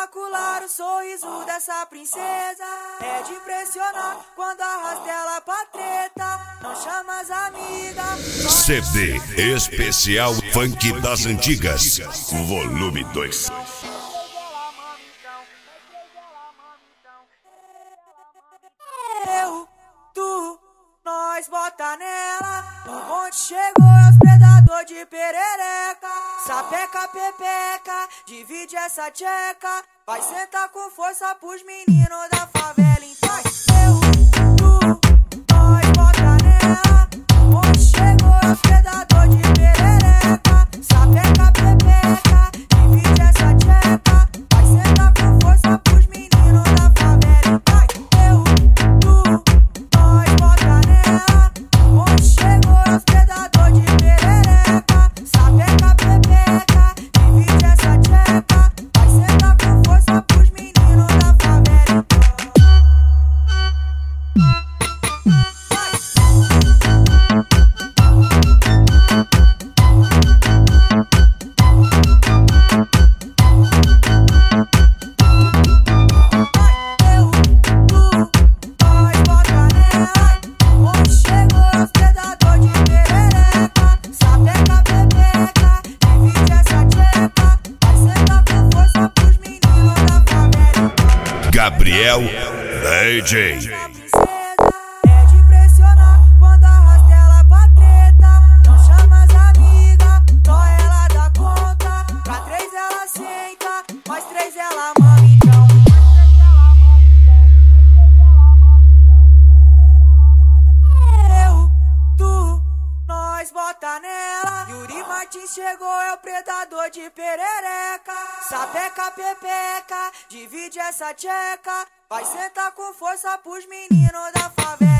espetacular o sorriso dessa princesa. É de impressionar quando arrasta ela pra treta. Não chama as amigas. CD Especial Funk das Antigas, Volume 2. Nós bota nela, o bonde chegou, é os predador de perereca. Sapeca, pepeca, divide essa tcheca. Vai sentar com força pros meninos da favela. Então nós bota nela, o bonde chegou, é os predador de perereca. Sapeca, pepeca, divide essa tcheca. Vai sentar com força pros meninos da favela. Gabriel DJ. É de impressionar quando arrasta ela pra treta. Não chama as amigas, só ela dá conta. Pra 3 ela senta, mais 3 ela mama então. Nós bota nela. Yuri Martins chegou, é o predador de perereca. Sapeca, pepeca, divide essa tcheca. Vai sentar com força pros meninos da favela.